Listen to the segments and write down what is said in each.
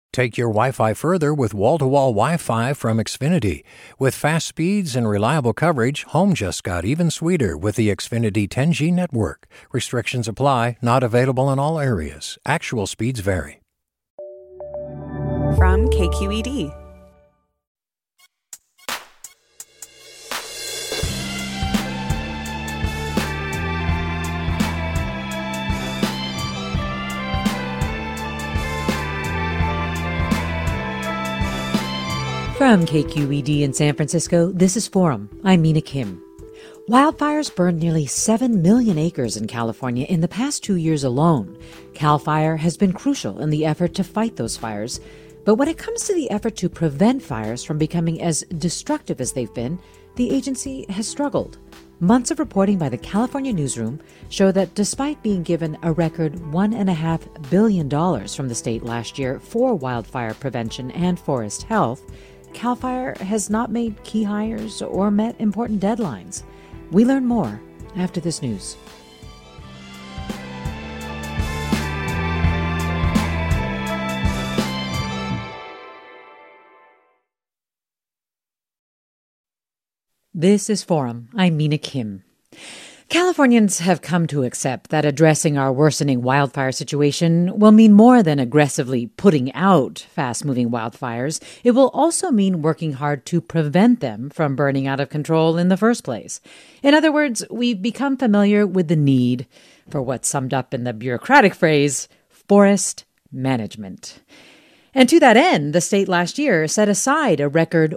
Take your Wi-Fi further with wall-to-wall Wi-Fi from Xfinity. With fast speeds and reliable coverage, home just got even sweeter with the Xfinity 10G network. Restrictions apply, not available in all areas. Actual speeds vary. From KQED. From KQED in San Francisco, this is Forum. I'm Mina Kim. Wildfires burned nearly 7 million acres in California in the past 2 years alone. CAL FIRE has been crucial in the effort to fight those fires. But when it comes to the effort to prevent fires from becoming as destructive as they've been, the agency has struggled. Months of reporting by the California Newsroom show that despite being given a record $1.5 billion from the state last year for wildfire prevention and forest health, CAL FIRE has not made key hires or met important deadlines. We learn more after this news. This is Forum. I'm Mina Kim. Californians have come to accept that addressing our worsening wildfire situation will mean more than aggressively putting out fast-moving wildfires. It will also mean working hard to prevent them from burning out of control in the first place. In other words, we've become familiar with the need for what's summed up in the bureaucratic phrase, forest management. And to that end, the state last year set aside a record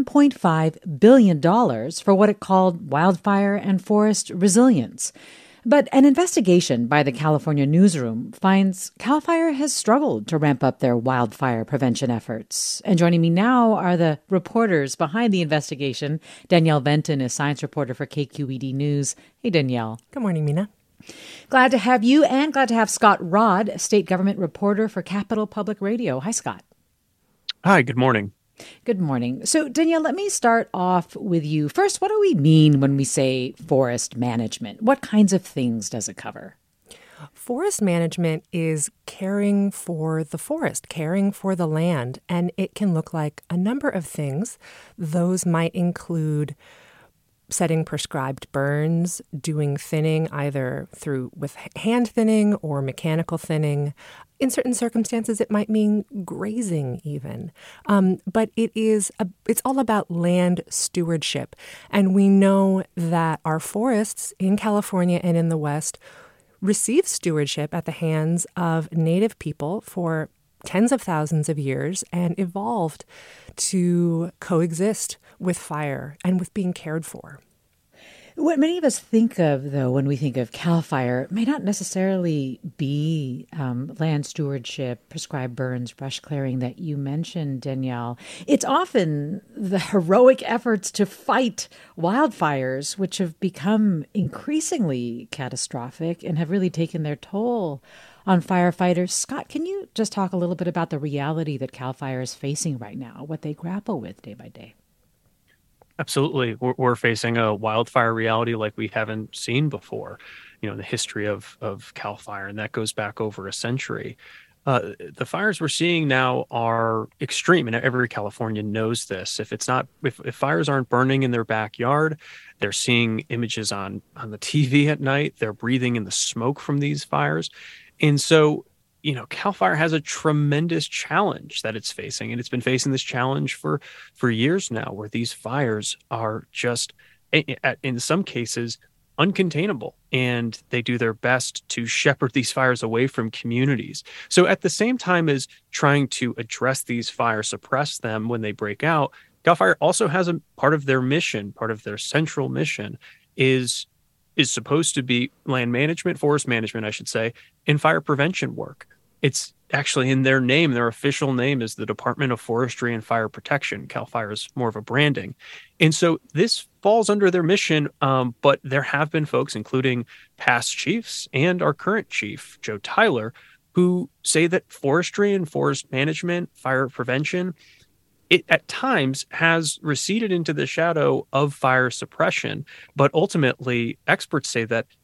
$1.5 billion for what it called wildfire and forest resilience. But an investigation by the California Newsroom finds CAL FIRE has struggled to ramp up their wildfire prevention efforts. And joining me now are the reporters behind the investigation. Danielle Benton is science reporter for KQED News. Hey, Danielle. Good morning, Mina. Glad to have you, and glad to have Scott Rodd, state government reporter for Capital Public Radio. Hi, Scott. Hi, good morning. Good morning. So, Danielle, let me start off with you. First, what do we mean when we say forest management? What kinds of things does it cover? Forest management is caring for the forest, caring for the land, and it can look like a number of things. Those might include setting prescribed burns, doing thinning either with hand thinning or mechanical thinning. In certain circumstances, it might mean grazing even. But it's all about land stewardship. And we know that our forests in California and in the West receive stewardship at the hands of Native people for tens of thousands of years and evolved to coexist with fire and with being cared for. What many of us think of, though, when we think of CAL FIRE may not necessarily be land stewardship, prescribed burns, brush clearing that you mentioned, Danielle. It's often the heroic efforts to fight wildfires, which have become increasingly catastrophic and have really taken their toll on firefighters. Scott, can you just talk a little bit about the reality that CAL FIRE is facing right now, what they grapple with day by day? Absolutely. We're facing a wildfire reality like we haven't seen before, in the history of CAL FIRE, and that goes back over a century. The fires we're seeing now are extreme, and every Californian knows this. If fires aren't burning in their backyard, they're seeing images on the TV at night, they're breathing in the smoke from these fires. And so, CAL FIRE has a tremendous challenge that it's facing, and it's been facing this challenge for years now, where these fires are just, in some cases, uncontainable, and they do their best to shepherd these fires away from communities. So at the same time as trying to address these fires, suppress them when they break out, CAL FIRE also has a part of their mission, part of their central mission is supposed to be land management, forest management, I should say, and fire prevention work. It's actually in their name. Their official name is the Department of Forestry and Fire Protection. CAL FIRE is more of a branding. And so this falls under their mission, but there have been folks, including past chiefs and our current chief, Joe Tyler, who say that forestry and forest management, fire prevention, it at times has receded into the shadow of fire suppression. But ultimately, experts say that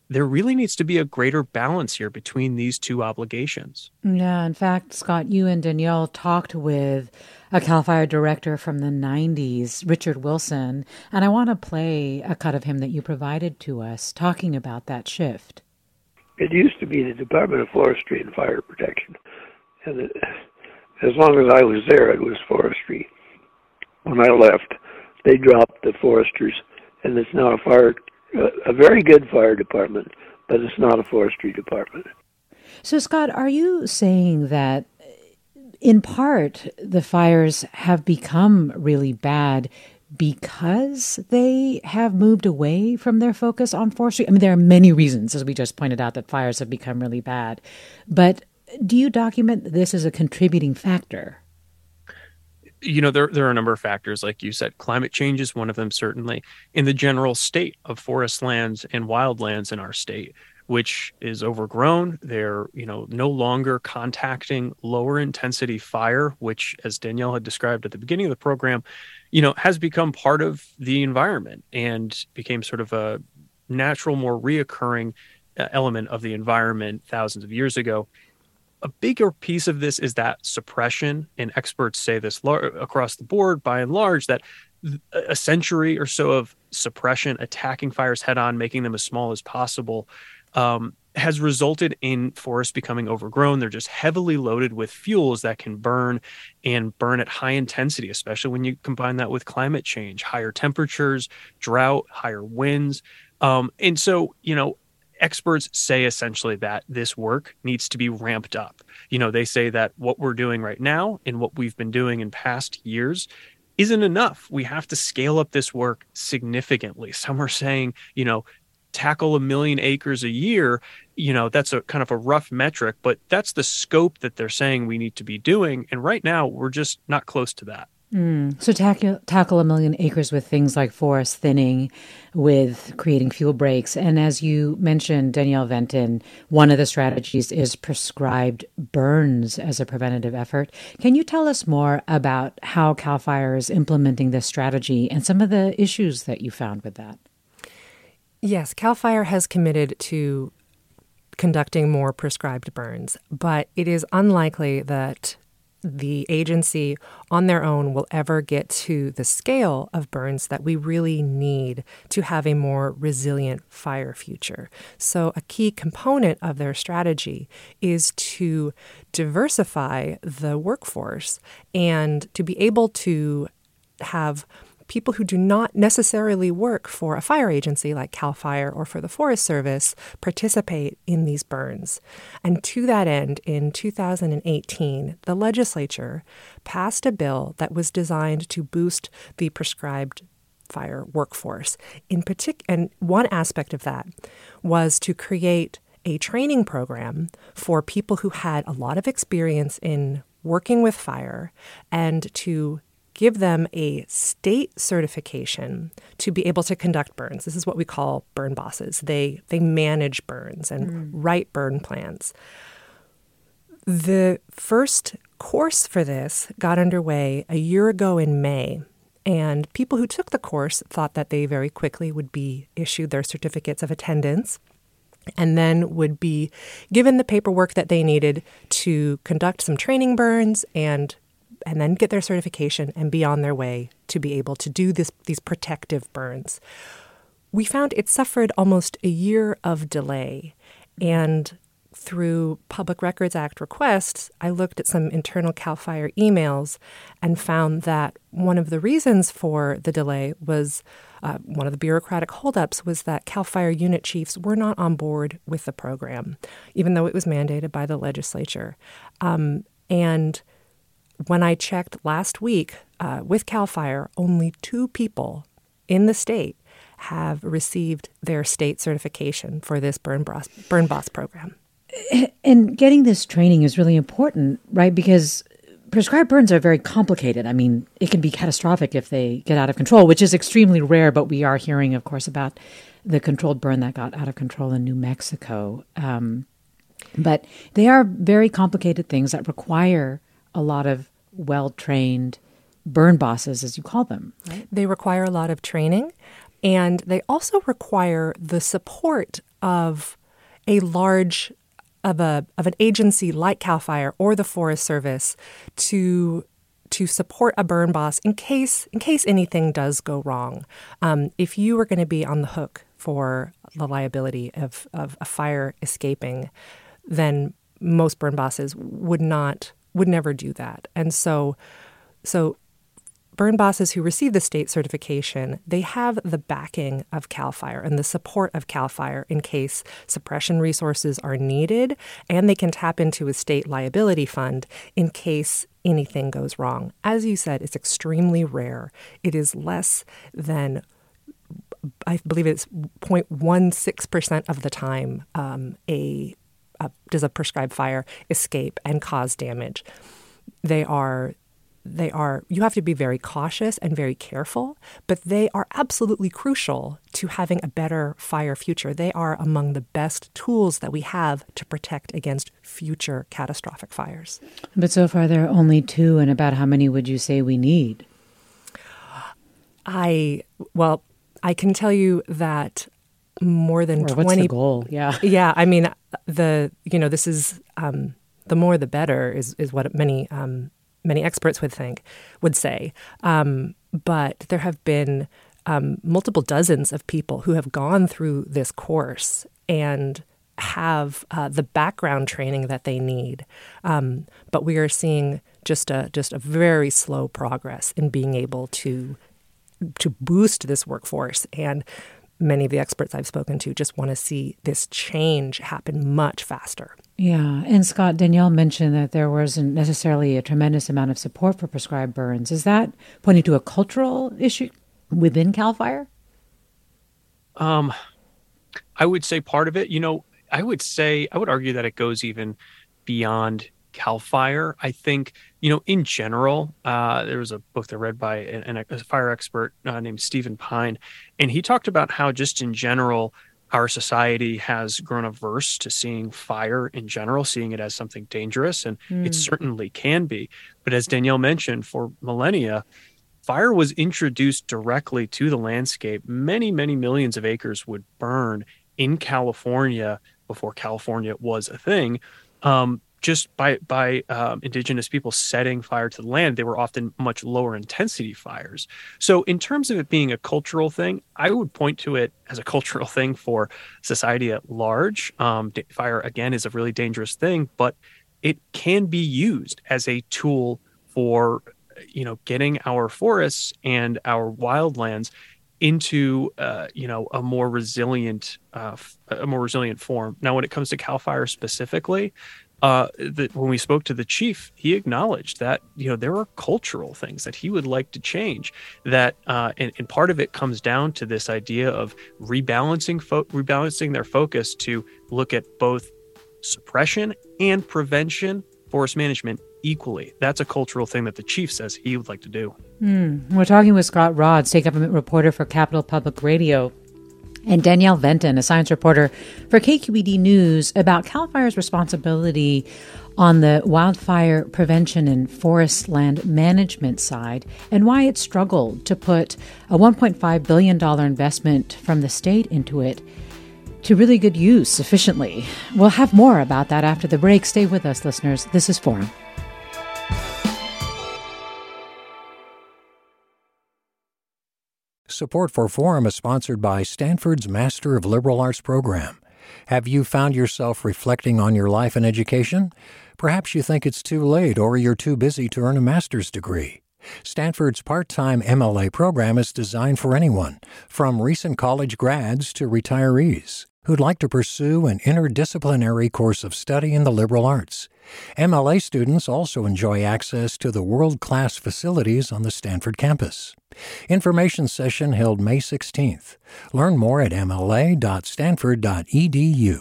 there really needs to be a greater balance here between these two obligations. Yeah, in fact, Scott, you and Danielle talked with a CAL FIRE director from the 90s, Richard Wilson, and I want to play a cut of him that you provided to us talking about that shift. It used to be the Department of Forestry and Fire Protection, and as long as I was there, it was forestry. When I left, they dropped the foresters, and it's now a very good fire department, but it's not a forestry department. So, Scott, are you saying that in part the fires have become really bad because they have moved away from their focus on forestry? I mean, there are many reasons, as we just pointed out, that fires have become really bad. But do you document this as a contributing factor? There are a number of factors, like you said. Climate change is one of them, certainly. In the general state of forest lands and wildlands in our state, which is overgrown, they're no longer contacting lower intensity fire, which, as Danielle had described at the beginning of the program, has become part of the environment and became sort of a natural, more reoccurring element of the environment thousands of years ago. A bigger piece of this is that suppression, and experts say this across the board, by and large, that a century or so of suppression, attacking fires head on, making them as small as possible, has resulted in forests becoming overgrown. They're just heavily loaded with fuels that can burn and burn at high intensity, especially when you combine that with climate change, higher temperatures, drought, higher winds. And so, experts say essentially that this work needs to be ramped up. They say that what we're doing right now and what we've been doing in past years isn't enough. We have to scale up this work significantly. Some are saying, tackle 1 million acres a year. That's a kind of a rough metric, but that's the scope that they're saying we need to be doing. And right now, we're just not close to that. So tackle 1 million acres with things like forest thinning, with creating fuel breaks. And as you mentioned, Danielle Venton, one of the strategies is prescribed burns as a preventative effort. Can you tell us more about how CAL FIRE is implementing this strategy and some of the issues that you found with that? Yes, CAL FIRE has committed to conducting more prescribed burns, but it is unlikely that the agency on their own will ever get to the scale of burns that we really need to have a more resilient fire future. So a key component of their strategy is to diversify the workforce and to be able to have people who do not necessarily work for a fire agency like CAL FIRE or for the Forest Service participate in these burns. And to that end, in 2018, the legislature passed a bill that was designed to boost the prescribed fire workforce. And one aspect of that was to create a training program for people who had a lot of experience in working with fire and to give them a state certification to be able to conduct burns. This is what we call burn bosses. They manage burns and write burn plans. The first course for this got underway a year ago in May, and people who took the course thought that they very quickly would be issued their certificates of attendance and then would be given the paperwork that they needed to conduct some training burns and then get their certification and be on their way to be able to do these protective burns. We found it suffered almost a year of delay, and through Public Records Act requests, I looked at some internal CAL FIRE emails and found that one of the reasons for the delay was one of the bureaucratic holdups was that CAL FIRE unit chiefs were not on board with the program, even though it was mandated by the legislature. And when I checked last week with CAL FIRE, only 2 people in the state have received their state certification for this Burn Boss program. And getting this training is really important, right? Because prescribed burns are very complicated. I mean, it can be catastrophic if they get out of control, which is extremely rare, but we are hearing, of course, about the controlled burn that got out of control in New Mexico. But they are very complicated things that require a lot of well-trained burn bosses, as you call them, right? They require a lot of training, and they also require the support of an agency like CAL FIRE or the Forest Service to support a burn boss in case anything does go wrong. If you were going to be on the hook for the liability of a fire escaping, then most burn bosses would never do that. And so burn bosses who receive the state certification, they have the backing of CAL FIRE and the support of CAL FIRE in case suppression resources are needed, and they can tap into a state liability fund in case anything goes wrong. As you said, it's extremely rare. It is less than, I believe it's 0.16% of the time does a prescribed fire escape and cause damage. You have to be very cautious and very careful, but they are absolutely crucial to having a better fire future. They are among the best tools that we have to protect against future catastrophic fires. But so far there are only 2, and about how many would you say we need? I can tell you that more than 20. What's the goal? Yeah. Yeah. I mean, this is the more the better is what many experts would say. But there have been multiple dozens of people who have gone through this course and have the background training that they need. But we are seeing just a very slow progress in being able to boost this workforce. And many of the experts I've spoken to just want to see this change happen much faster. Yeah. And Scott, Danielle mentioned that there wasn't necessarily a tremendous amount of support for prescribed burns. Is that pointing to a cultural issue within CAL FIRE? I would say part of it, I would argue that it goes even beyond CAL FIRE. I think, in general, there was a book that I read by a fire expert named Stephen Pine, and he talked about how just in general, our society has grown averse to seeing fire in general, seeing it as something dangerous, and it certainly can be. But as Danielle mentioned, for millennia, fire was introduced directly to the landscape. Many, many millions of acres would burn in California before California was a thing. Just by indigenous people setting fire to the land. They were often much lower intensity fires. So in terms of it being a cultural thing, I would point to it as a cultural thing for society at large. Fire, again, is a really dangerous thing, but it can be used as a tool for, getting our forests and our wildlands into, a more resilient form. Now, when it comes to CAL FIRE specifically, when we spoke to the chief, he acknowledged that there are cultural things that he would like to change. That and part of it comes down to this idea of rebalancing their focus to look at both suppression and prevention, forest management equally. That's a cultural thing that the chief says he would like to do. We're talking with Scott Rodd, state government reporter for Capital Public Radio, and Danielle Venton, a science reporter for KQED News, about CAL FIRE's responsibility on the wildfire prevention and forest land management side, and why it struggled to put a $1.5 billion investment from the state into it to really good use efficiently. We'll have more about that after the break. Stay with us, listeners. This is Forum. Support for Forum is sponsored by Stanford's Master of Liberal Arts program. Have you found yourself reflecting on your life and education? Perhaps you think it's too late or you're too busy to earn a master's degree. Stanford's part-time MLA program is designed for anyone, from recent college grads to retirees, who'd like to pursue an interdisciplinary course of study in the liberal arts. MLA students also enjoy access to the world-class facilities on the Stanford campus. Information session held May 16th. Learn more at mla.stanford.edu.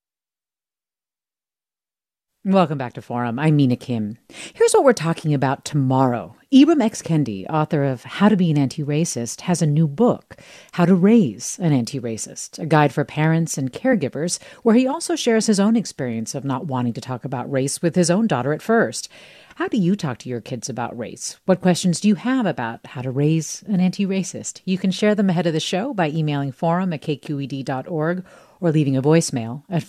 Welcome back to Forum. I'm Mina Kim. Here's what we're talking about tomorrow. Ibram X. Kendi, author of How to Be an Anti-Racist, has a new book, How to Raise an Anti-Racist, a guide for parents and caregivers, where he also shares his own experience of not wanting to talk about race with his own daughter at first. How do you talk to your kids about race? What questions do you have about how to raise an anti-racist? You can share them ahead of the show by emailing forum@kqed.org or leaving a voicemail at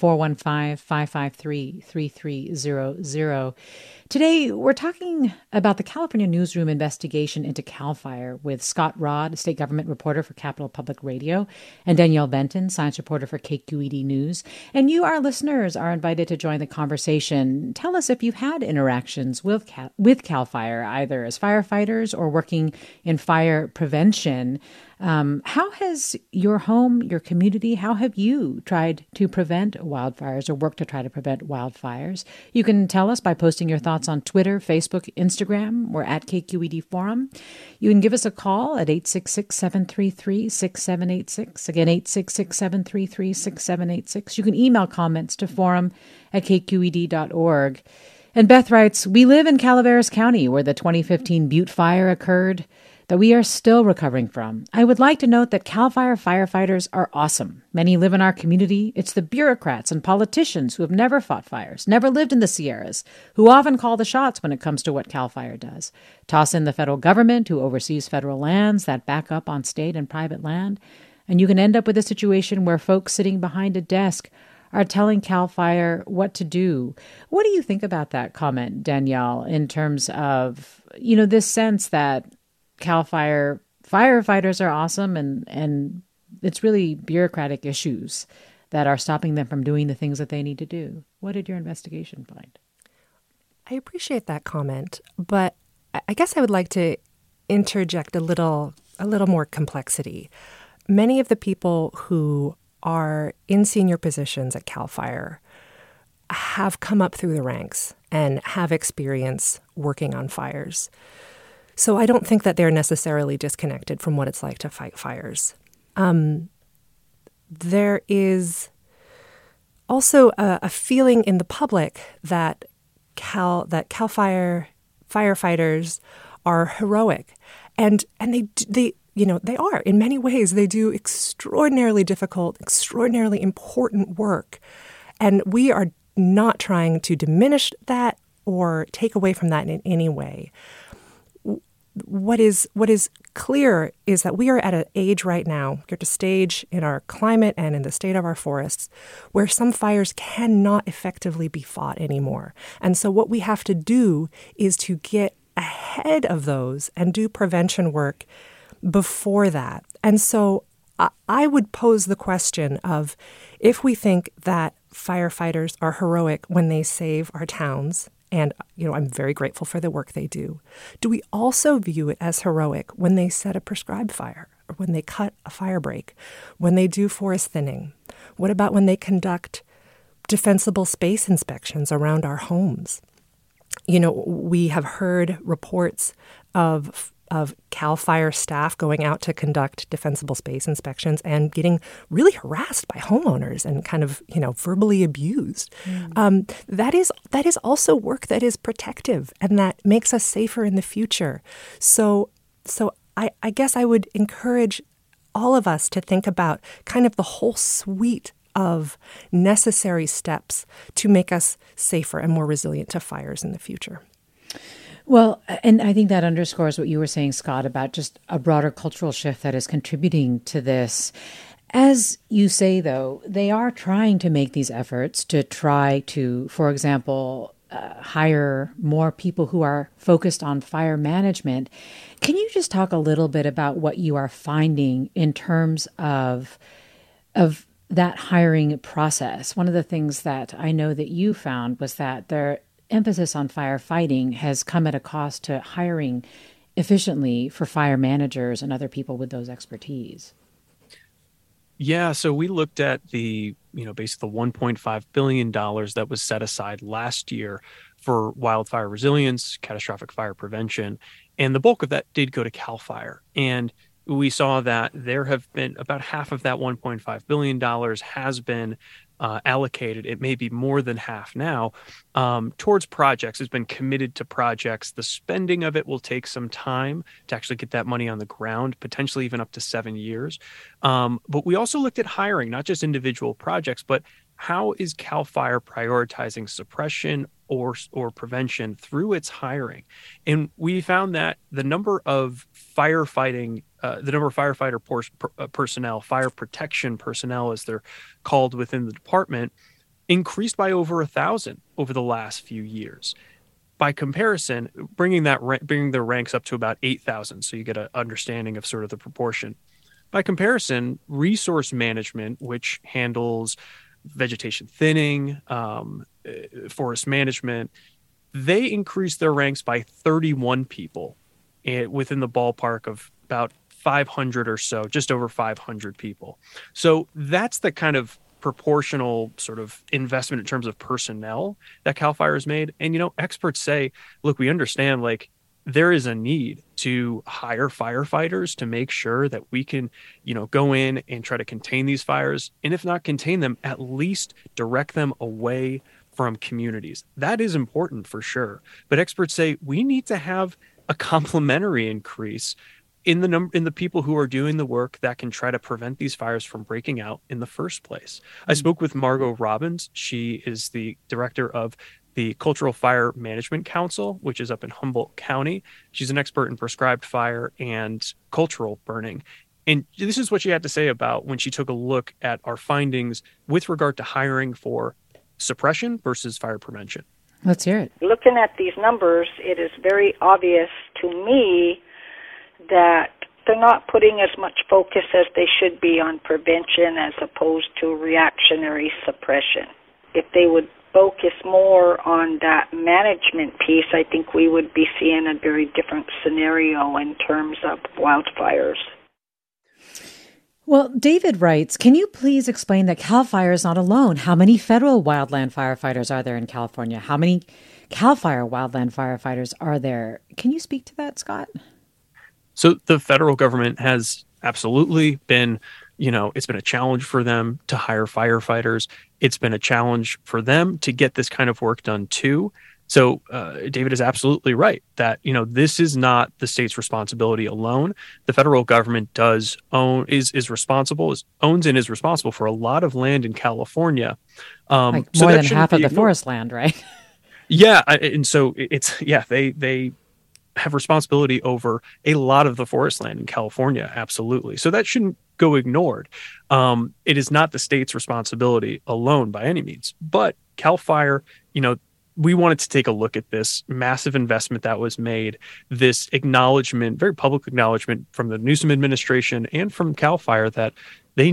415-553-3300. Today, we're talking about the California Newsroom investigation into CAL FIRE with Scott Rodd, state government reporter for Capital Public Radio, and Danielle Benton, science reporter for KQED News. And you, our listeners, are invited to join the conversation. Tell us if you've had interactions with CAL FIRE, either as firefighters or working in fire prevention. How has your home, your community, how have you tried to prevent wildfires or work to try to prevent wildfires? You can tell us by posting your thoughts on Twitter, Facebook, Instagram. We're at KQED Forum. You can give us a call at 866-733-6786. Again, 866-733-6786. You can email comments to forum@kqed.org. And Beth writes, we live in Calaveras County where the 2015 Butte Fire occurred that we are still recovering from. I would like to note that CAL FIRE firefighters are awesome. Many live in our community. It's the bureaucrats and politicians who have never fought fires, never lived in the Sierras, who often call the shots when it comes to what CAL FIRE does. Toss in the federal government, who oversees federal lands that back up on state and private land, and you can end up with a situation where folks sitting behind a desk are telling CAL FIRE what to do. What do you think about that comment, Danielle, in terms of, this sense that CAL FIRE firefighters are awesome and it's really bureaucratic issues that are stopping them from doing the things that they need to do? What did your investigation find? I appreciate that comment, but I guess I would like to interject a little more complexity. Many of the people who are in senior positions at CAL FIRE have come up through the ranks and have experience working on fires. So I don't think that they're necessarily disconnected from what it's like to fight fires. There is also a feeling in the public that CAL FIRE firefighters are heroic, and they are in many ways. They do extraordinarily difficult, extraordinarily important work, and we are not trying to diminish that or take away from that in any way. What is clear is that we are at an age right now, we're at a stage in our climate and in the state of our forests where some fires cannot effectively be fought anymore. And so what we have to do is to get ahead of those and do prevention work before that. And so I would pose the question of, if we think that firefighters are heroic when they save our towns, and, I'm very grateful for the work they do we also view it as heroic when they set a prescribed fire, or when they cut a fire break, when they do forest thinning? What about when they conduct defensible space inspections around our homes? We have heard reports of CAL FIRE staff going out to conduct defensible space inspections and getting really harassed by homeowners and kind of, verbally abused. That is also work that is protective and that makes us safer in the future. So I guess I would encourage all of us to think about kind of the whole suite of necessary steps to make us safer and more resilient to fires in the future. Well, and I think that underscores what you were saying, Scott, about just a broader cultural shift that is contributing to this. As you say, though, they are trying to make these efforts to try to, for example, hire more people who are focused on fire management. Can you just talk a little bit about what you are finding in terms of that hiring process? One of the things that I know that you found was that their emphasis on firefighting has come at a cost to hiring efficiently for fire managers and other people with those expertise. Yeah, so we looked at the, basically the $1.5 billion that was set aside last year for wildfire resilience, catastrophic fire prevention, and the bulk of that did go to CAL FIRE. And we saw that there have been about half of that $1.5 billion has been allocated. It may be more than half now towards projects. It's been committed to projects. The spending of it will take some time to actually get that money on the ground, potentially even up to 7 years. But we also looked at hiring, not just individual projects, but how is CAL FIRE prioritizing suppression or prevention through its hiring? And we found that the number of firefighting the number of firefighter personnel, fire protection personnel, as they're called within the department, increased by over 1,000 over the last few years. By comparison, bringing their ranks up to about 8,000, so you get an understanding of sort of the proportion. By comparison, resource management, which handles vegetation thinning, forest management, they increased their ranks by 31 people within the ballpark of about 500 or so, just over 500 people. So that's the kind of proportional sort of investment in terms of personnel that CAL FIRE has made. And, experts say, look, we understand there is a need to hire firefighters to make sure that we can, go in and try to contain these fires. And if not contain them, at least direct them away from communities. That is important for sure. But experts say we need to have a complementary increase in the people who are doing the work that can try to prevent these fires from breaking out in the first place. I spoke with Margot Robbins. She is the director of the Cultural Fire Management Council, which is up in Humboldt County. She's an expert in prescribed fire and cultural burning. And this is what she had to say about when she took a look at our findings with regard to hiring for suppression versus fire prevention. Let's hear it. Looking at these numbers, it is very obvious to me that they're not putting as much focus as they should be on prevention as opposed to reactionary suppression. If they would focus more on that management piece, I think we would be seeing a very different scenario in terms of wildfires. Well, David writes, can you please explain that CAL FIRE is not alone? How many federal wildland firefighters are there in California? How many CAL FIRE wildland firefighters are there? Can you speak to that, Scott? So the federal government has absolutely been, it's been a challenge for them to hire firefighters. It's been a challenge for them to get this kind of work done too. So David is absolutely right that, this is not the state's responsibility alone. The federal government owns and is responsible for a lot of land in California. More than half of the forest land, right? Yeah. And so they have responsibility over a lot of the forest land in California. Absolutely. So that shouldn't go ignored. It is not the state's responsibility alone by any means, but CAL FIRE, we wanted to take a look at this massive investment that was made, this acknowledgement, very public acknowledgement from the Newsom administration and from CAL FIRE that they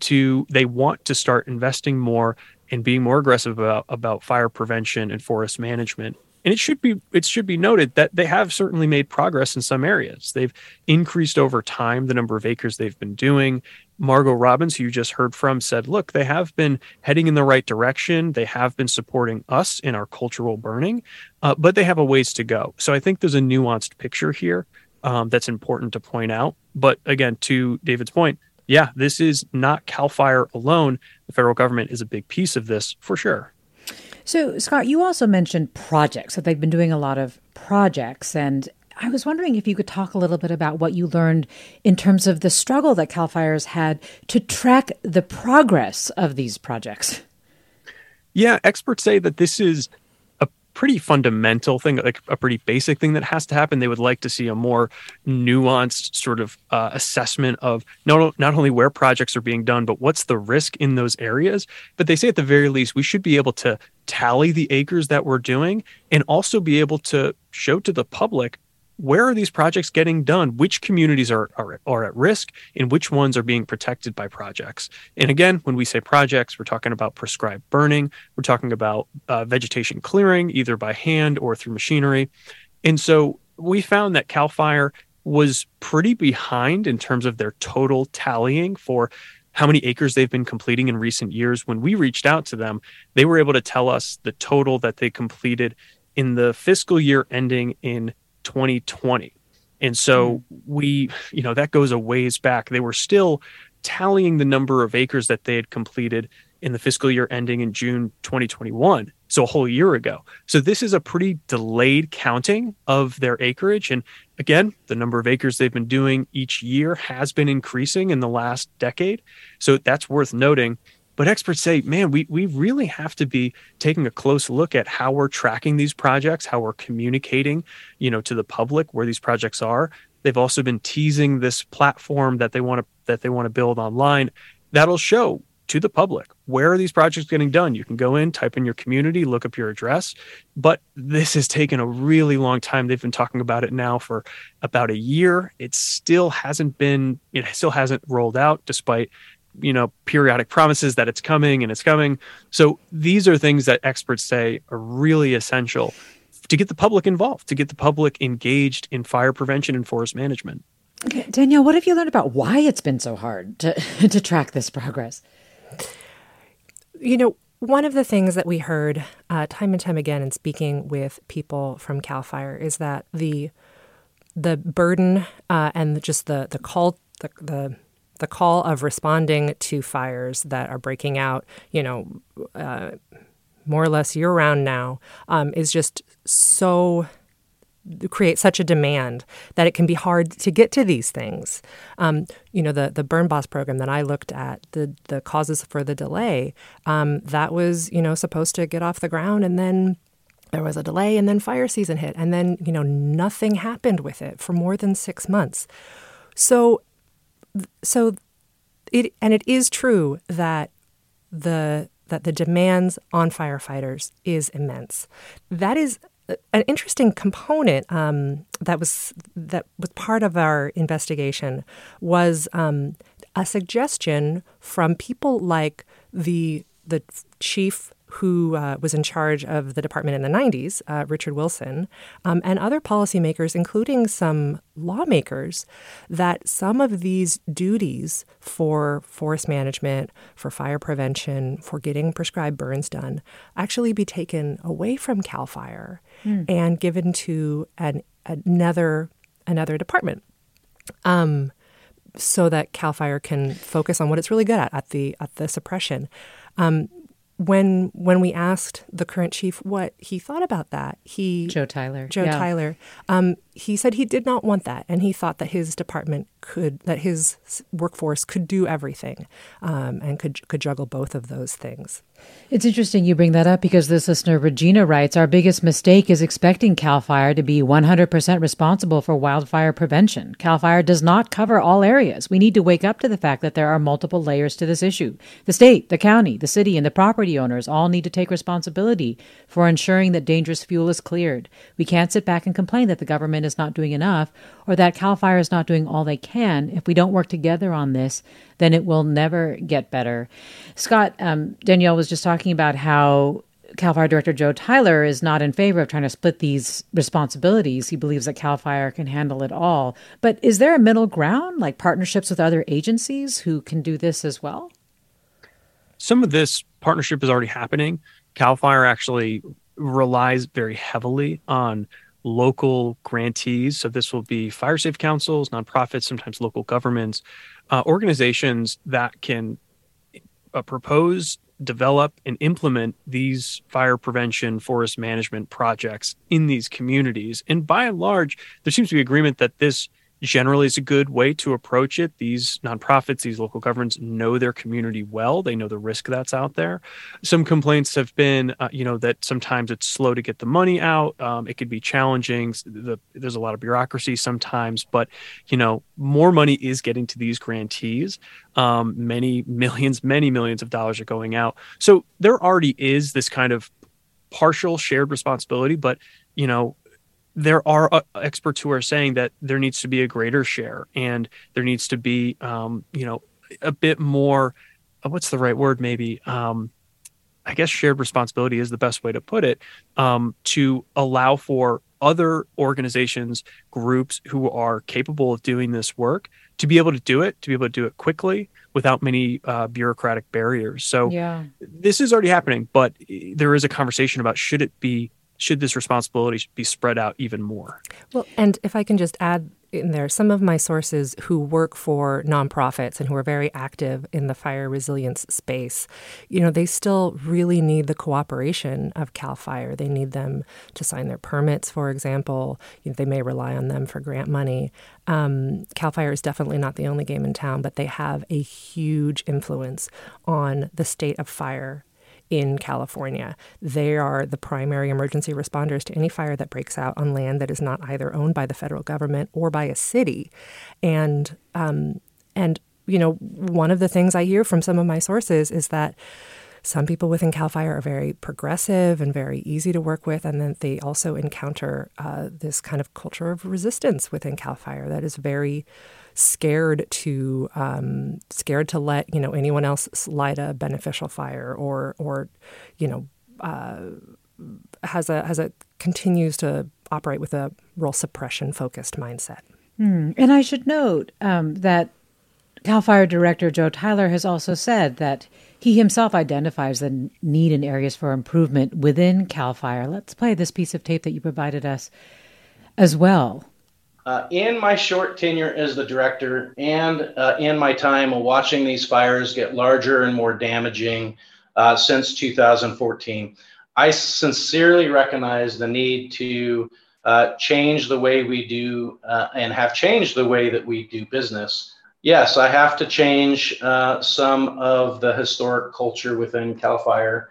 want to start investing more and being more aggressive about fire prevention and forest management. And it should be noted that they have certainly made progress in some areas. They've increased over time the number of acres they've been doing. Margot Robbins, who you just heard from, said, look, they have been heading in the right direction. They have been supporting us in our cultural burning, but they have a ways to go. So I think there's a nuanced picture here that's important to point out. But again, to David's point, yeah, this is not CAL FIRE alone. The federal government is a big piece of this for sure. So, Scott, you also mentioned projects, that they've been doing a lot of projects. And I was wondering if you could talk a little bit about what you learned in terms of the struggle that CAL FIRE has had to track the progress of these projects. Yeah, experts say that this is a pretty fundamental thing, like a pretty basic thing that has to happen. They would like to see a more nuanced sort of assessment of not only where projects are being done, but what's the risk in those areas. But they say at the very least, we should be able to tally the acres that we're doing and also be able to show to the public, where are these projects getting done? Which communities are at risk and which ones are being protected by projects? And again, when we say projects, we're talking about prescribed burning. We're talking about vegetation clearing, either by hand or through machinery. And so we found that CAL FIRE was pretty behind in terms of their total tallying for how many acres they've been completing in recent years. When we reached out to them, they were able to tell us the total that they completed in the fiscal year ending in 2020. And so that goes a ways back. They were still tallying the number of acres that they had completed in the fiscal year ending in June 2021. So a whole year ago. So this is a pretty delayed counting of their acreage. And again, the number of acres they've been doing each year has been increasing in the last decade. So that's worth noting. But experts say, man, we really have to be taking a close look at how we're tracking these projects, how we're communicating, to the public where these projects are, They've also been teasing this platform that they want to build online. That'll show to the public where are these projects getting done. You can go in, type in your community, look up your address. But this has taken a really long time. They've been talking about it now for about a year. It still hasn't rolled out, despite periodic promises that it's coming and it's coming. So these are things that experts say are really essential to get the public involved, to get the public engaged in fire prevention and forest management. Okay, Danielle, what have you learned about why it's been so hard to track this progress? One of the things that we heard time and time again in speaking with people from CAL FIRE is that the burden and just the call of responding to fires that are breaking out, more or less year round now, is just create such a demand that it can be hard to get to these things. The Burn Boss program that I looked at, the causes for the delay, that was, supposed to get off the ground, and then there was a delay, and then fire season hit, and then, nothing happened with it for more than 6 months. So it is true that the demands on firefighters is immense. That is an interesting component that was part of our investigation was a suggestion from people like the chief who was in charge of the department in the 90s, Richard Wilson, and other policymakers, including some lawmakers, that some of these duties for forest management, for fire prevention, for getting prescribed burns done, actually be taken away from CAL FIRE and given to another department, so that CAL FIRE can focus on what it's really good at the suppression. When we asked the current chief what he thought about that, Joe Tyler, he said he did not want that, and he thought that his department that his workforce could do everything, and could juggle both of those things. It's interesting you bring that up because this listener, Regina, writes, our biggest mistake is expecting CAL FIRE to be 100% responsible for wildfire prevention. CAL FIRE does not cover all areas. We need to wake up to the fact that there are multiple layers to this issue. The state, the county, the city, and the property owners all need to take responsibility for ensuring that dangerous fuel is cleared. We can't sit back and complain that the government is not doing enough or that CAL FIRE is not doing all they can. If we don't work together on this, then it will never get better. Scott, Danielle was just talking about how CAL FIRE Director Joe Tyler is not in favor of trying to split these responsibilities. He believes that CAL FIRE can handle it all. But is there a middle ground, like partnerships with other agencies who can do this as well? Some of this partnership is already happening. CAL FIRE actually relies very heavily on local grantees. So this will be fire safe councils, nonprofits, sometimes local governments, organizations that can propose, develop, and implement these fire prevention, forest management projects in these communities. And by and large, there seems to be agreement that this generally is a good way to approach it. These nonprofits, these local governments know their community well. They know the risk that's out there. Some complaints have been, that sometimes it's slow to get the money out. It could be challenging. There's a lot of bureaucracy sometimes, but, more money is getting to these grantees. Many millions of dollars are going out. So there already is this kind of partial shared responsibility, but, there are experts who are saying that there needs to be a greater share, and there needs to be, a bit more. What's the right word? Maybe, I guess, shared responsibility is the best way to put it. To allow for other organizations, groups who are capable of doing this work to be able to do it quickly without many bureaucratic barriers. So this is already happening, but there is a conversation about should this responsibility be spread out even more? Well, and if I can just add in there, some of my sources who work for nonprofits and who are very active in the fire resilience space, they still really need the cooperation of CAL FIRE. They need them to sign their permits, for example. They may rely on them for grant money. CAL FIRE is definitely not the only game in town, but they have a huge influence on the state of fire in California. They are the primary emergency responders to any fire that breaks out on land that is not either owned by the federal government or by a city. And one of the things I hear from some of my sources is that some people within CAL FIRE are very progressive and very easy to work with, and then they also encounter this kind of culture of resistance within CAL FIRE that is very scared to let anyone else light a beneficial fire, or continues to operate with a real suppression focused mindset. And I should note that CAL FIRE Director Joe Tyler has also said that he himself identifies the need in areas for improvement within CAL FIRE. Let's play this piece of tape that you provided us as well. In my short tenure as the director and in my time watching these fires get larger and more damaging since 2014, I sincerely recognize the need to change the way we do and have changed the way that we do business. Yes, I have to change some of the historic culture within CAL FIRE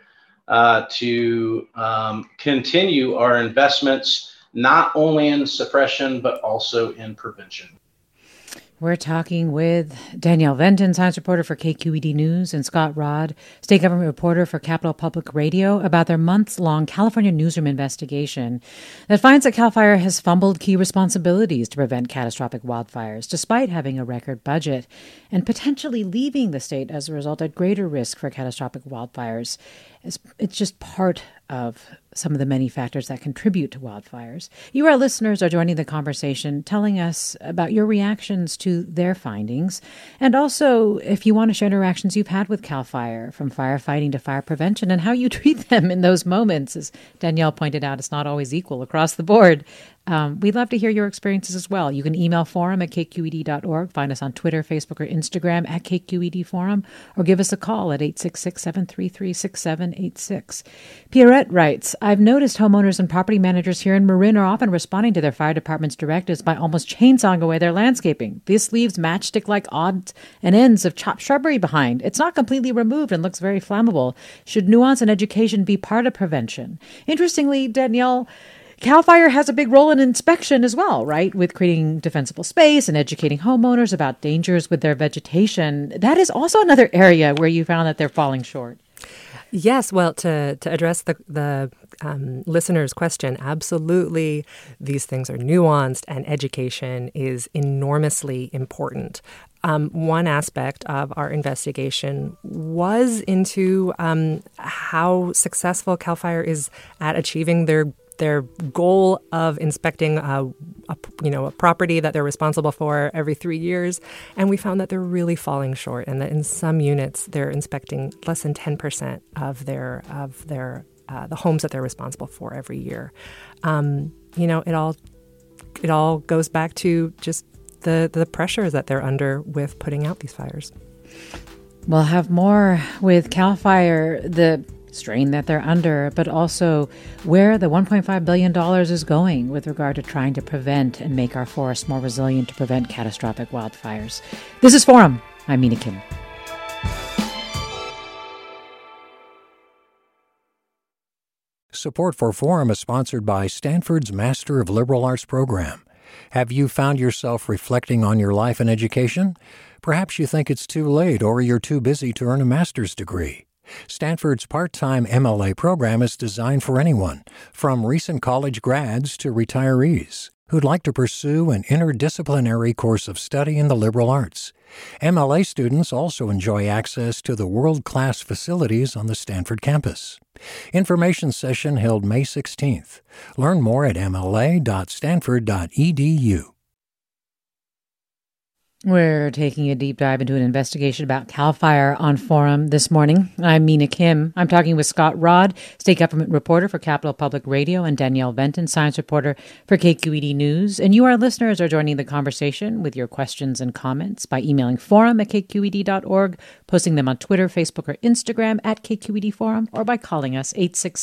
to continue our investments, not only in suppression, but also in prevention. We're talking with Danielle Venton, science reporter for KQED News, and Scott Rodd, state government reporter for Capital Public Radio, about their months-long California newsroom investigation that finds that CAL FIRE has fumbled key responsibilities to prevent catastrophic wildfires, despite having a record budget, and potentially leaving the state as a result at greater risk for catastrophic wildfires. It's just part of some of the many factors that contribute to wildfires. You, our listeners, are joining the conversation, telling us about your reactions to their findings, and also if you want to share interactions you've had with CAL FIRE, from firefighting to fire prevention, and how you treat them in those moments. As Danielle pointed out, it's not always equal across the board. We'd love to hear your experiences as well. You can email forum@kqed.org, find us on Twitter, Facebook, or Instagram @KQED Forum, or give us a call at 866-733-6786. Pierrette writes, I've noticed homeowners and property managers here in Marin are often responding to their fire department's directives by almost chainsawing away their landscaping. This leaves matchstick-like odds and ends of chopped shrubbery behind. It's not completely removed and looks very flammable. Should nuance and education be part of prevention? Interestingly, Danielle, CAL FIRE has a big role in inspection as well, right? With creating defensible space and educating homeowners about dangers with their vegetation. That is also another area where you found that they're falling short. Yes, well, to address the listener's question, absolutely, these things are nuanced, and education is enormously important. One aspect of our investigation was into how successful CAL FIRE is at achieving their goal of inspecting a property that they're responsible for every 3 years, and we found that they're really falling short, and that in some units they're inspecting less than 10% of their the homes that they're responsible for every year. It all goes back to just the pressures that they're under with putting out these fires. We'll have more with CAL FIRE, the strain that they're under, but also where the $1.5 billion is going with regard to trying to prevent and make our forests more resilient to prevent catastrophic wildfires. This is Forum. I'm Mina Kim. Support for Forum is sponsored by Stanford's Master of Liberal Arts program. Have you found yourself reflecting on your life and education? Perhaps you think it's too late or you're too busy to earn a master's degree. Stanford's part-time MLA program is designed for anyone, from recent college grads to retirees, who'd like to pursue an interdisciplinary course of study in the liberal arts. MLA students also enjoy access to the world-class facilities on the Stanford campus. Information session held May 16th. Learn more at mla.stanford.edu. We're taking a deep dive into an investigation about CAL FIRE on Forum this morning. I'm Mina Kim. I'm talking with Scott Rodd, state government reporter for Capital Public Radio, and Danielle Venton, science reporter for KQED News. And you, our listeners, are joining the conversation with your questions and comments by emailing forum@kqed.org, posting them on Twitter, Facebook, or Instagram @KQED Forum, or by calling us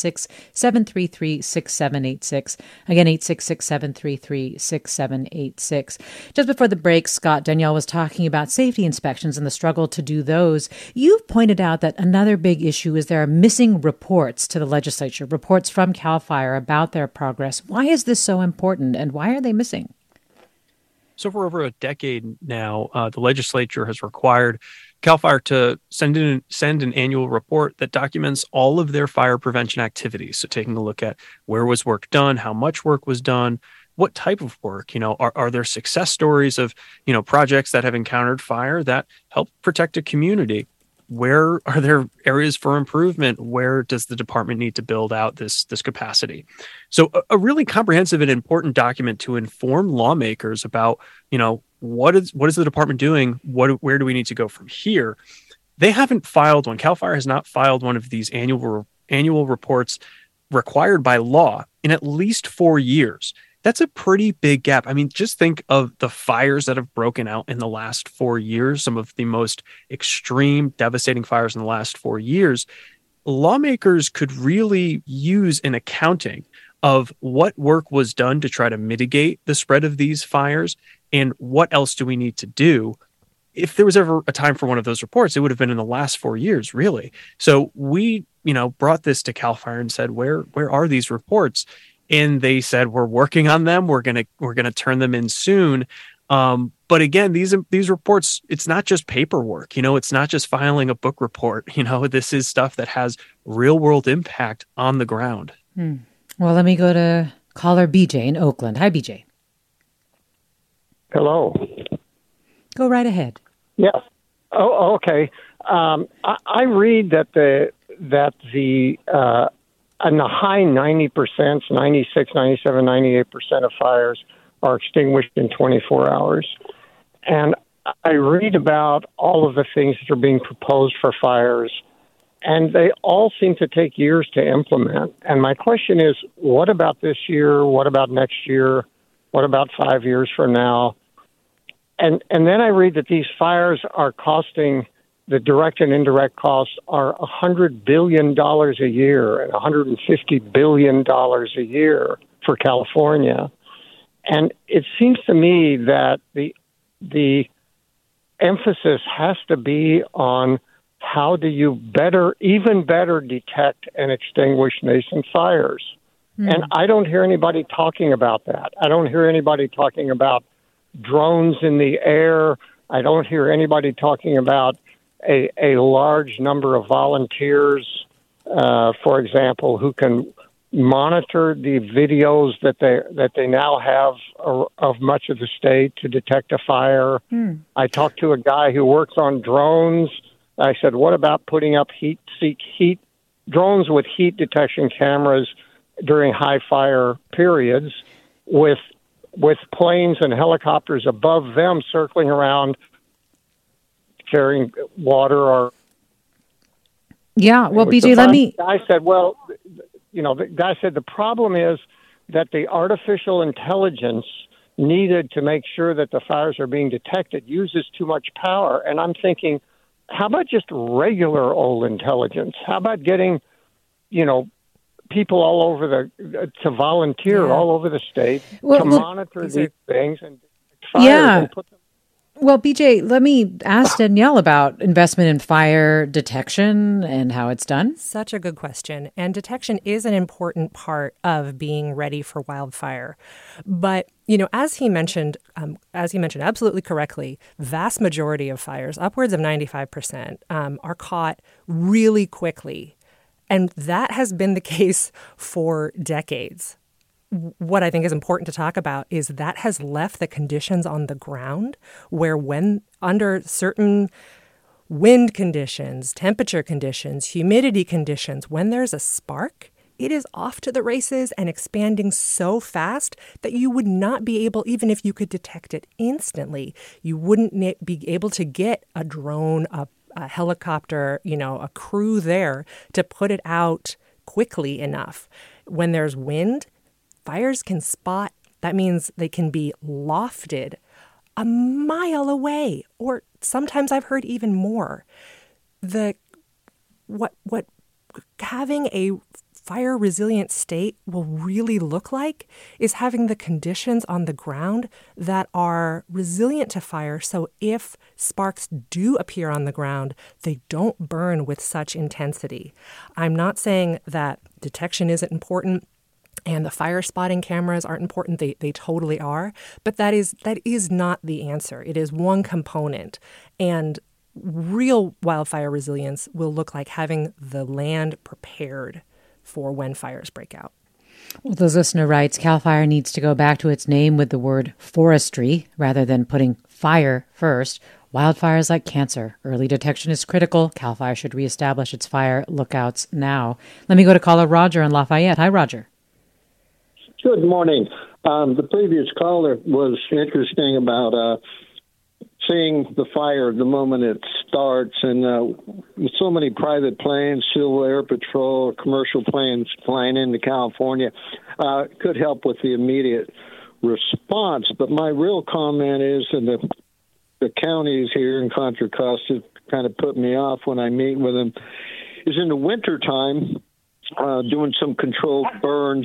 866-733-6786. Again, 866-733-6786. Just before the break, Scott, Danielle Danielle was talking about safety inspections and the struggle to do those. You've pointed out that another big issue is there are missing reports to the legislature, reports from CAL FIRE about their progress. Why is this so important, and why are they missing? So for over a decade now, the legislature has required CAL FIRE to send an annual report that documents all of their fire prevention activities. So taking a look at where was work done, how much work was done, what type of work, are there success stories of, projects that have encountered fire that help protect a community? Where are there areas for improvement? Where does the department need to build out this capacity? So a really comprehensive and important document to inform lawmakers about, what is the department doing? Where do we need to go from here? They haven't filed one. CAL FIRE has not filed one of these annual reports required by law in at least 4 years. That's a pretty big gap. I mean, just think of the fires that have broken out in the last 4 years, some of the most extreme, devastating fires in the last 4 years. Lawmakers could really use an accounting of what work was done to try to mitigate the spread of these fires and what else do we need to do. If there was ever a time for one of those reports, it would have been in the last 4 years, really. So we, brought this to CAL FIRE and said, where are these reports? And they said, we're working on them. We're gonna turn them in soon. But again, these reports, it's not just paperwork. It's not just filing a book report. This is stuff that has real world impact on the ground. Well, let me go to caller BJ in Oakland. Hi, BJ. Hello. Go right ahead. Yes. Oh, okay. I read that the in the high 90%, 96, 97, 98% of fires are extinguished in 24 hours. And I read about all of the things that are being proposed for fires, and they all seem to take years to implement. And my question is, what about this year? What about next year? What about 5 years from now? And then I read that these fires are costing, the direct and indirect costs are $100 billion a year and $150 billion a year for California. And it seems to me that the emphasis has to be on how do you even better detect and extinguish nascent fires. And I don't hear anybody talking about that. I don't hear anybody talking about drones in the air. I don't hear anybody talking about a large number of volunteers, for example, who can monitor the videos that they now have of much of the state to detect a fire. I talked to a guy who works on drones. I said, what about putting up heat drones with heat detection cameras during high fire periods with planes and helicopters above them circling around carrying water or... Yeah, well, BJ, the guy said the problem is that the artificial intelligence needed to make sure that the fires are being detected uses too much power. And I'm thinking, how about just regular old intelligence? How about getting, people all over to volunteer all over the state to monitor these things and fires and put them. Well, BJ, let me ask Danielle about investment in fire detection and how it's done. Such a good question. And detection is an important part of being ready for wildfire. But, as he mentioned absolutely correctly, vast majority of fires, upwards of 95%, are caught really quickly. And that has been the case for decades. What I think is important to talk about is that has left the conditions on the ground where when under certain wind conditions, temperature conditions, humidity conditions, when there's a spark, it is off to the races and expanding so fast that you would not be able, even if you could detect it instantly, you wouldn't be able to get a drone, a helicopter, a crew there to put it out quickly enough. When there's wind, fires can spot, that means they can be lofted a mile away, or sometimes I've heard even more. Having a fire resilient state will really look like is having the conditions on the ground that are resilient to fire. So if sparks do appear on the ground, they don't burn with such intensity. I'm not saying that detection isn't important and the fire spotting cameras aren't important. They totally are. But that is not the answer. It is one component. And real wildfire resilience will look like having the land prepared for when fires break out. Well, this listener writes, CAL FIRE needs to go back to its name with the word forestry rather than putting fire first. Wildfire is like cancer. Early detection is critical. CAL FIRE should reestablish its fire lookouts now. Let me go to caller Roger in Lafayette. Hi, Roger. Good morning. The previous caller was interesting about seeing the fire the moment it starts, and with so many private planes, Civil Air Patrol, commercial planes flying into California, could help with the immediate response. But my real comment is, and the counties here in Contra Costa kind of put me off when I meet with them, is in the wintertime, doing some controlled burns,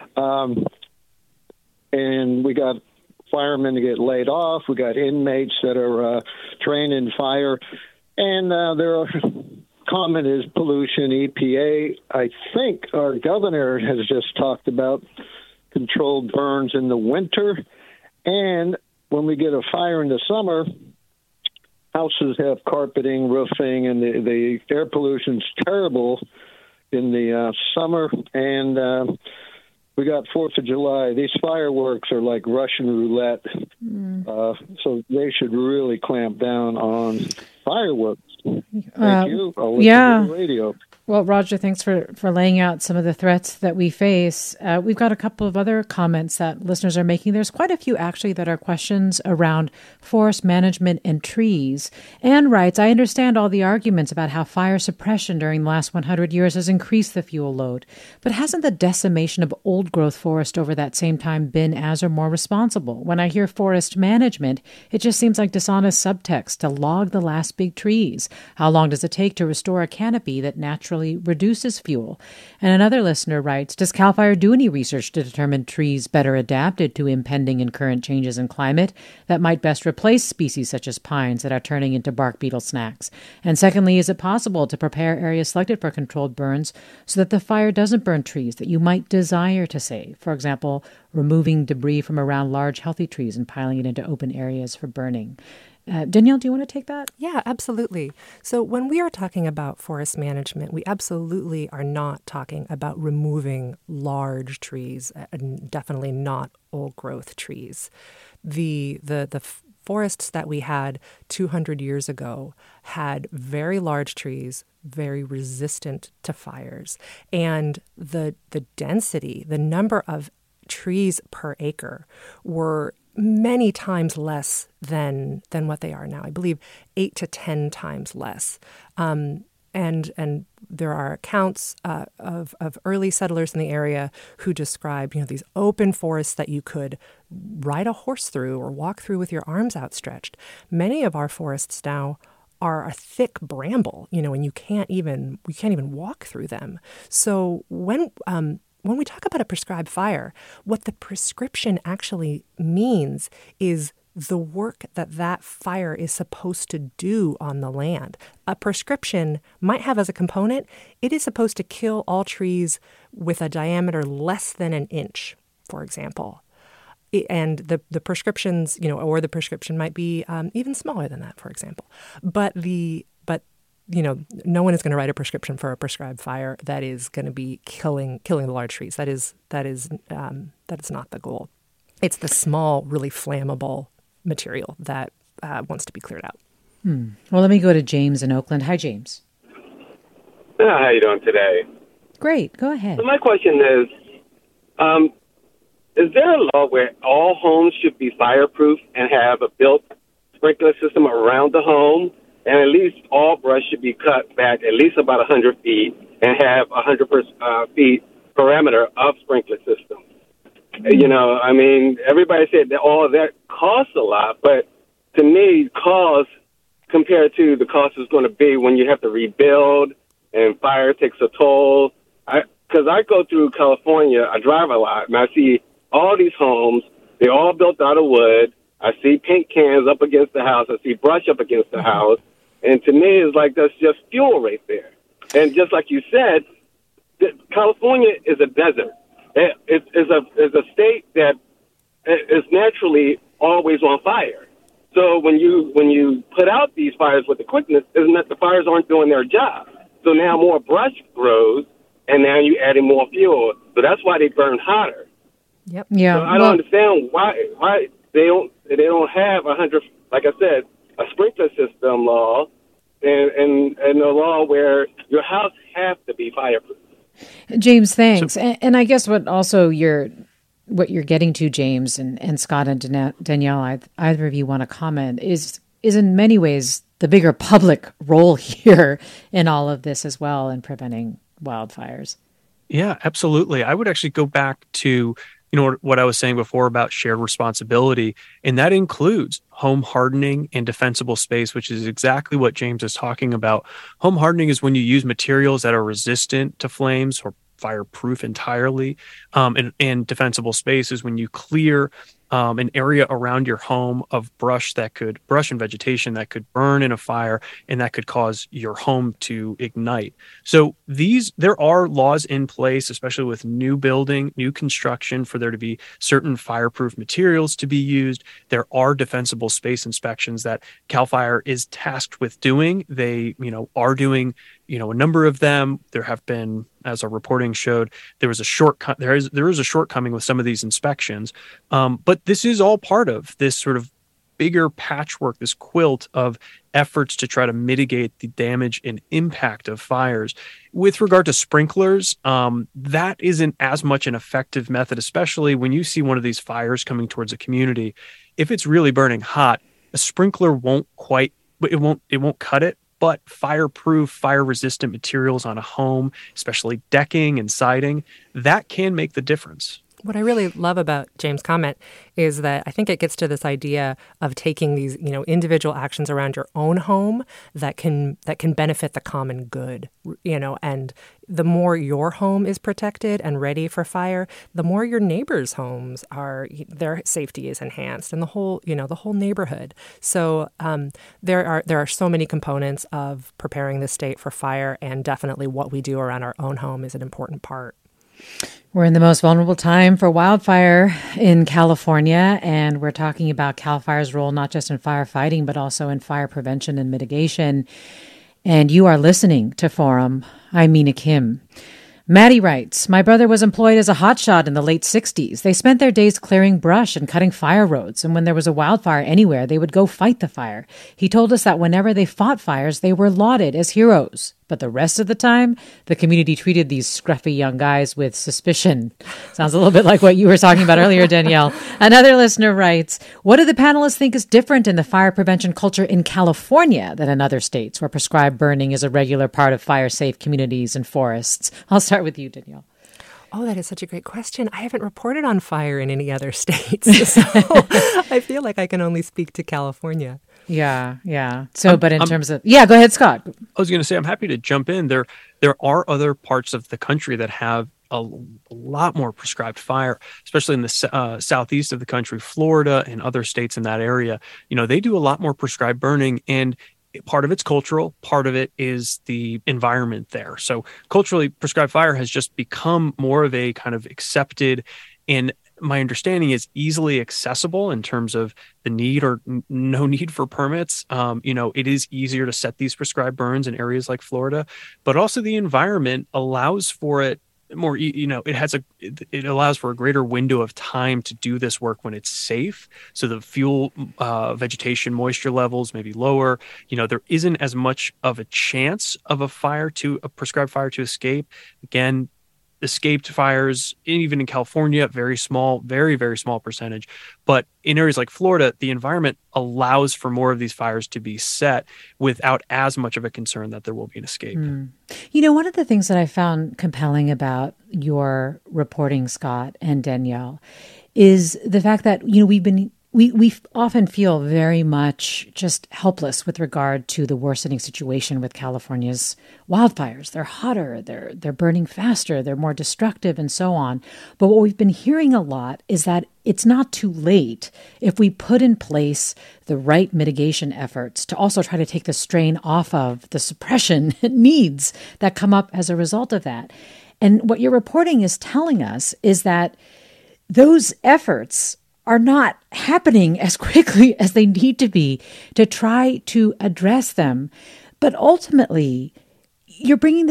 and we got firemen to get laid off. We got inmates that are trained in fire, and their comment is pollution. EPA, I think our governor has just talked about controlled burns in the winter, and when we get a fire in the summer, houses have carpeting, roofing, and the air pollution's terrible in the summer, and we got 4th of July. These fireworks are like Russian roulette, so they should really clamp down on fireworks. Thank you. I'll listen to the radio. Well, Roger, thanks for laying out some of the threats that we face. We've got a couple of other comments that listeners are making. There's quite a few, actually, that are questions around forest management and trees. Anne writes, I understand all the arguments about how fire suppression during the last 100 years has increased the fuel load. But hasn't the decimation of old-growth forest over that same time been as or more responsible? When I hear forest management, it just seems like dishonest subtext to log the last big trees. How long does it take to restore a canopy that naturally reduces fuel? And another listener writes, does CAL FIRE do any research to determine trees better adapted to impending and current changes in climate that might best replace species such as pines that are turning into bark beetle snacks? And secondly, is it possible to prepare areas selected for controlled burns so that the fire doesn't burn trees that you might desire to save? For example, removing debris from around large healthy trees and piling it into open areas for burning. Danielle, do you want to take that? Yeah, absolutely. So when we are talking about forest management, we absolutely are not talking about removing large trees, and definitely not old-growth trees. The forests that we had 200 years ago had very large trees, very resistant to fires, and the density, the number of trees per acre were many times less than what they are now. I believe 8 to 10 times less. And there are accounts of early settlers in the area who describe, these open forests that you could ride a horse through or walk through with your arms outstretched. Many of our forests now are a thick bramble, and you can't even walk through them. So when we talk about a prescribed fire, what the prescription actually means is the work that fire is supposed to do on the land. A prescription might have as a component, it is supposed to kill all trees with a diameter less than an inch, for example. And the prescriptions, or the prescription might be even smaller than that, for example. But no one is going to write a prescription for a prescribed fire that is going to be killing the large trees. That is not the goal. It's the small, really flammable material that wants to be cleared out. Well, let me go to James in Oakland. Hi, James. How are you doing today? Great. Go ahead. So my question is there a law where all homes should be fireproof and have a built sprinkler system around the home? And at least all brush should be cut back at least about 100 feet and have 100 feet parameter of sprinkler system. Everybody said that all of that costs a lot, but to me, cost compared to the cost is going to be when you have to rebuild and fire takes a toll. because I go through California, I drive a lot, and I see all these homes. They're all built out of wood. I see paint cans up against the house. I see brush up against the house. And to me, it's like that's just fuel right there. And just like you said, California is a desert. It's a state that is naturally always on fire. So when you put out these fires with the quickness, isn't that the fires aren't doing their job? So now more brush grows, and now you're adding more fuel. So that's why they burn hotter. Yep. Yeah. So I don't understand why they don't have 100. Like I said, a sprinkler system law and a law where your house has to be fireproof. James, thanks. And I guess what you're getting to, James and Scott and Danielle, either of you want to comment, is in many ways the bigger public role here in all of this as well in preventing wildfires. Yeah, absolutely. I would actually go back to what I was saying before about shared responsibility, and that includes home hardening and defensible space, which is exactly what James is talking about. Home hardening is when you use materials that are resistant to flames or fireproof entirely, and defensible space is when you clear an area around your home of brush and vegetation that could burn in a fire and that could cause your home to ignite. So there are laws in place, especially with new construction, for there to be certain fireproof materials to be used. There are defensible space inspections that CAL FIRE is tasked with doing. They, are doing, a number of them. There have been, as our reporting showed, there is a shortcoming with some of these inspections. But this is all part of this sort of bigger patchwork, this quilt of efforts to try to mitigate the damage and impact of fires. With regard to sprinklers, that isn't as much an effective method, especially when you see one of these fires coming towards a community. If it's really burning hot, a sprinkler won't cut it. But fireproof, fire-resistant materials on a home, especially decking and siding, that can make the difference. What I really love about James' comment is that I think it gets to this idea of taking these, individual actions around your own home that can benefit the common good, and the more your home is protected and ready for fire, the more your neighbors' homes their safety is enhanced, and the whole neighborhood. So there are so many components of preparing the state for fire, and definitely what we do around our own home is an important part. We're in the most vulnerable time for wildfire in California, and we're talking about CAL FIRE's role not just in firefighting, but also in fire prevention and mitigation. And you are listening to Forum. I'm Mina Kim. Maddie writes, my brother was employed as a hotshot in the late 60s. They spent their days clearing brush and cutting fire roads, and when there was a wildfire anywhere, they would go fight the fire. He told us that whenever they fought fires, they were lauded as heroes. But the rest of the time, the community treated these scruffy young guys with suspicion. Sounds a little bit like what you were talking about earlier, Danielle. Another listener writes, what do the panelists think is different in the fire prevention culture in California than in other states where prescribed burning is a regular part of fire-safe communities and forests? I'll start with you, Danielle. Oh, that is such a great question. I haven't reported on fire in any other states, so I feel like I can only speak to California. Yeah. So, but in terms of, go ahead, Scott. I was going to say, I'm happy to jump in. There are other parts of the country that have a lot more prescribed fire, especially in the southeast of the country, Florida and other states in that area. They do a lot more prescribed burning, and part of it's cultural, part of it is the environment there. So culturally, prescribed fire has just become more of a kind of accepted, and my understanding is easily accessible in terms of the need or no need for permits. It is easier to set these prescribed burns in areas like Florida, but also the environment allows for it more, it allows for a greater window of time to do this work when it's safe. So the fuel, vegetation, moisture levels may be lower. There isn't as much of a chance of a prescribed fire to escape. Again, escaped fires, even in California, very small, very, very small percentage. But in areas like Florida, the environment allows for more of these fires to be set without as much of a concern that there will be an escape. One of the things that I found compelling about your reporting, Scott and Danielle, is the fact that, we've been we often feel very much just helpless with regard to the worsening situation with California's wildfires. They're hotter, they're burning faster, they're more destructive, and so on. But what we've been hearing a lot is that it's not too late if we put in place the right mitigation efforts to also try to take the strain off of the suppression needs that come up as a result of that. And what your reporting is telling us is that those efforts are not happening as quickly as they need to be to try to address them. But ultimately, you're bringing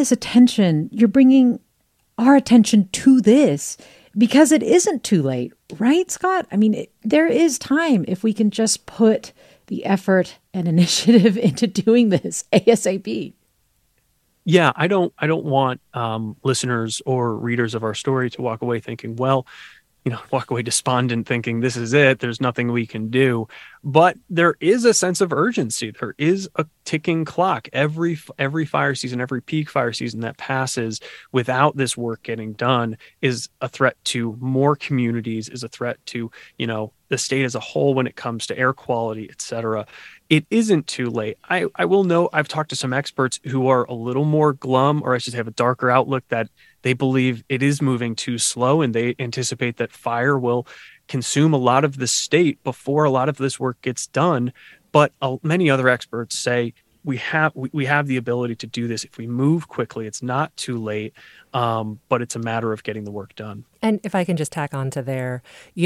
our attention to this because it isn't too late, right, Scott? I mean, there is time if we can just put the effort and initiative into doing this ASAP. Yeah, I don't want listeners or readers of our story to walk away thinking, well, walk away despondent thinking this is it. There's nothing we can do. But there is a sense of urgency. There is a ticking clock. Every fire season, every peak fire season that passes without this work getting done is a threat to more communities, is a threat to, the state as a whole when it comes to air quality, et cetera. It isn't too late. I will note, I've talked to some experts who are a little more glum, or I should have a darker outlook, that they believe it is moving too slow, and they anticipate that fire will consume a lot of the state before a lot of this work gets done. But many other experts say we have the ability to do this if we move quickly. It's not too late, but it's a matter of getting the work done. And if I can just tack on to there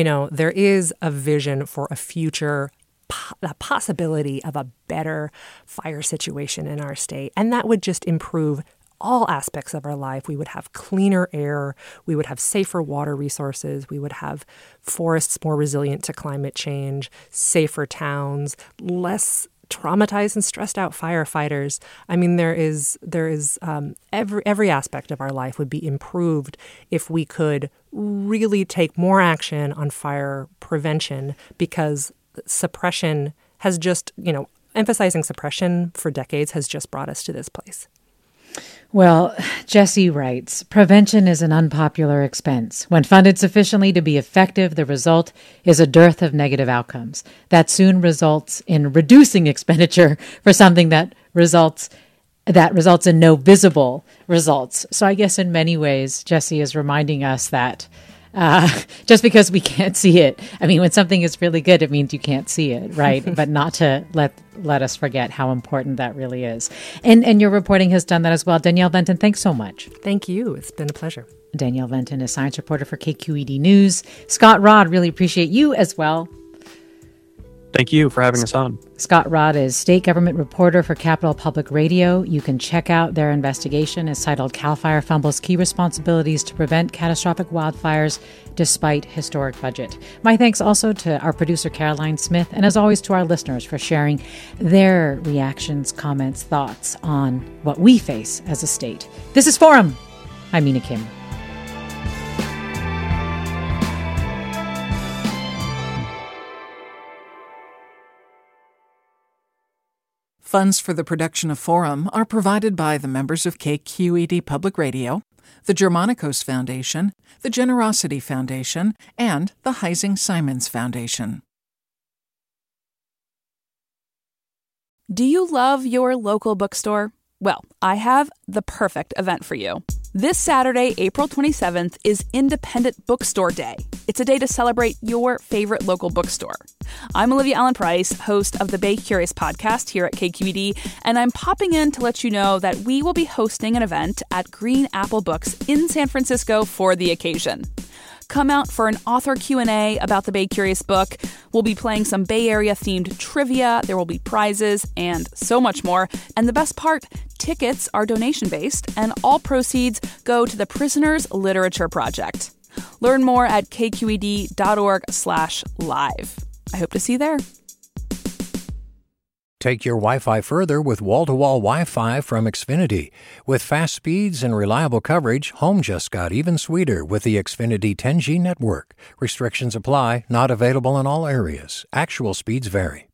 is a vision for a future, the possibility of a better fire situation in our state, and that would just improve all aspects of our life. We would have cleaner air, we would have safer water resources, we would have forests more resilient to climate change, safer towns, less traumatized and stressed out firefighters. I mean, there is every aspect of our life would be improved if we could really take more action on fire prevention, because suppression has just, emphasizing suppression for decades has just brought us to this place. Well, Jesse writes, prevention is an unpopular expense. When funded sufficiently to be effective, the result is a dearth of negative outcomes. That soon results in reducing expenditure for something that results in no visible results. So I guess in many ways, Jesse is reminding us that just because we can't see it, I mean, when something is really good, it means you can't see it, right? But not to let us forget how important that really is. And your reporting has done that as well. Danielle Venton, thanks so much. Thank you. It's been a pleasure. Danielle Venton is science reporter for KQED News. Scott Rodd, really appreciate you as well. Thank you for having us on. Scott Rodd is state government reporter for Capital Public Radio. You can check out their investigation. It's titled CAL FIRE Fumbles Key Responsibilities to Prevent Catastrophic Wildfires Despite Historic Budget. My thanks also to our producer, Caroline Smith, and as always to our listeners for sharing their reactions, comments, thoughts on what we face as a state. This is Forum. I'm Mina Kim. Funds for the production of Forum are provided by the members of KQED Public Radio, the Germanicos Foundation, the Generosity Foundation, and the Heising Simons Foundation. Do you love your local bookstore? Well, I have the perfect event for you. This Saturday, April 27th, is Independent Bookstore Day. It's a day to celebrate your favorite local bookstore. I'm Olivia Allen Price, host of the Bay Curious podcast here at KQED, and I'm popping in to let you know that we will be hosting an event at Green Apple Books in San Francisco for the occasion. Come out for an author Q&A about the Bay Curious book. We'll be playing some Bay Area-themed trivia. There will be prizes and so much more. And the best part, tickets are donation-based, and all proceeds go to the Prisoners Literature Project. Learn more at kqed.org/live. I hope to see you there. Take your Wi-Fi further with wall-to-wall Wi-Fi from Xfinity. With fast speeds and reliable coverage, home just got even sweeter with the Xfinity 10G network. Restrictions apply, not available in all areas. Actual speeds vary.